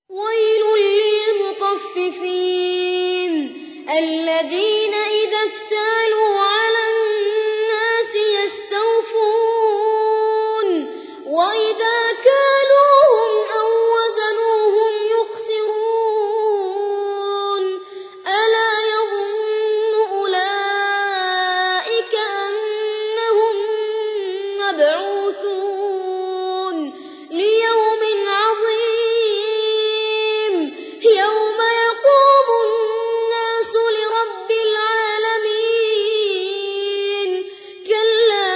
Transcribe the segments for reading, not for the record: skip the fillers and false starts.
ويل للمطففين الذين إذا اكتالوا على الناس يستوفون وإذا كالوهم أو وزنوهم يخسرون ألا يظن أولئك أنهم مبعوثون ليوم عظيم يوم يقوم الناس لرب العالمين كلا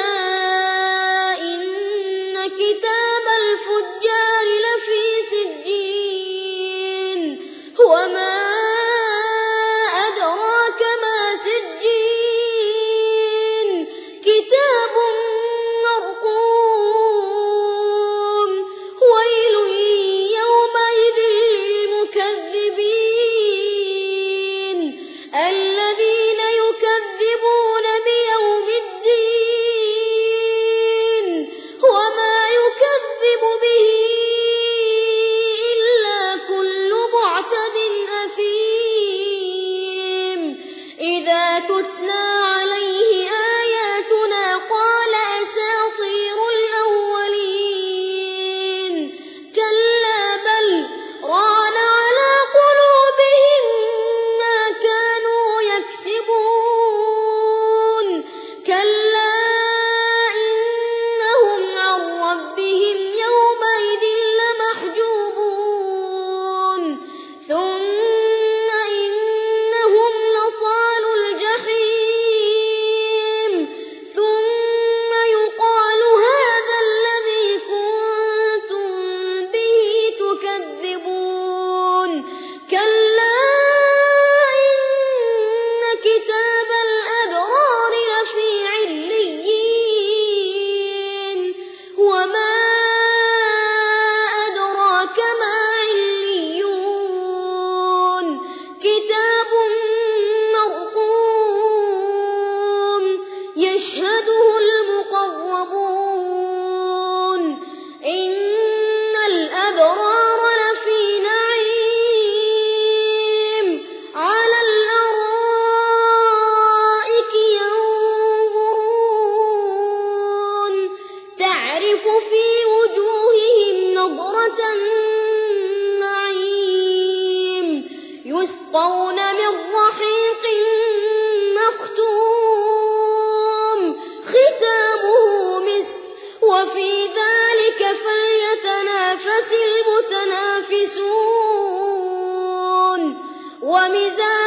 إن كتاب الفجار لفي سجين وما أدراك ما سجين كتاب مرقوم ويل يومئذ للمكذبين الذين يكذبون بيوم الدين وما يكذب به إلا كل معتد أثيم إذا تتلى عليه آياتنا قال أساطير الأولين كلا بل ران على قلوبهم ما كانوا يكسبون كلا إنهم عن ربهم يومئذ لمحجوبون ثم إنهم لصالوا الجحيم ثم يقال هذا الذي كنتم به تكذبون كلا إن كتاب الأبرار لفي عليين وما أدراك ما عليون كتاب مرقوم يشهده المقربون إن الأبرار لفي نعيم على الأرائك ينظرون تعرف في وجوههم نضرة النعيم يسقون من رحيق مختوم ختامه مسك وفي ذلك فليتنافس المتنافسون ومزاجه